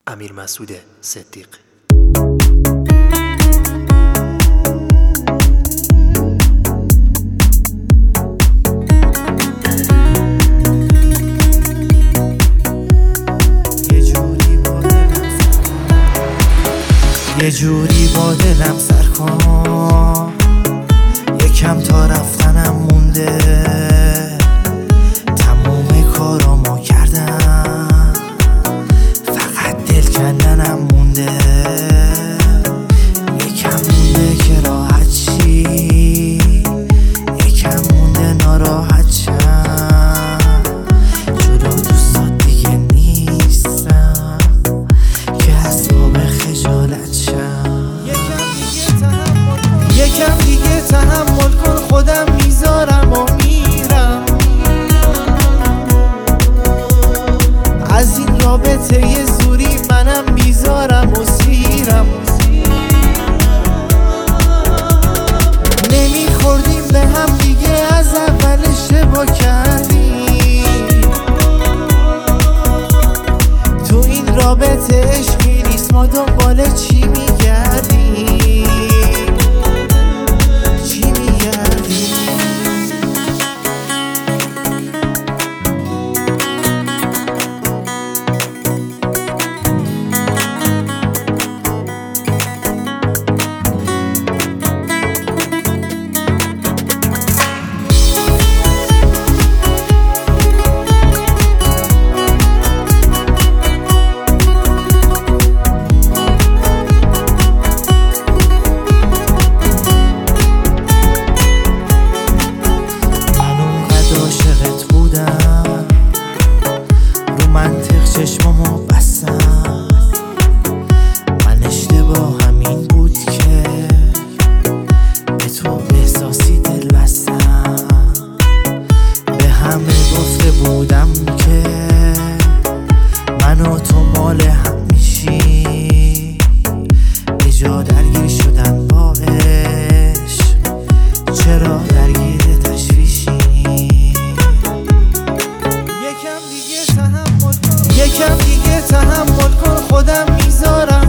امیرمسعود صدیق. یه جوری با دلم سر کن، یکم تا رفتنم مونده، تموم کارامو کردم، فقط دل کندنم مونده، یکم مونده که راحت شی، یکم مونده ناراحت شم، جدا دوستات دیگه نیستم که اسباب خجالت شم. یکم دیگه تحمل کن، خودم میذارم و میرم، از این رابطه یه زوری منم میذارم و سیرم. نمیخوردیم به هم دیگه، از اول اشتباه کردیم، تو این رابطه عشقی نیست، ما دنبال چی میگردیم؟ چشمامو بستم، من اشتباهم این بود که به تو احساسی دل بستم، به همه گفته بودم که من و تو مال هم میشی، به جا درگیر شدن با عشق، چرا درگیر تشویشی؟ یکم دیگه تحمل کن، خودم میذارم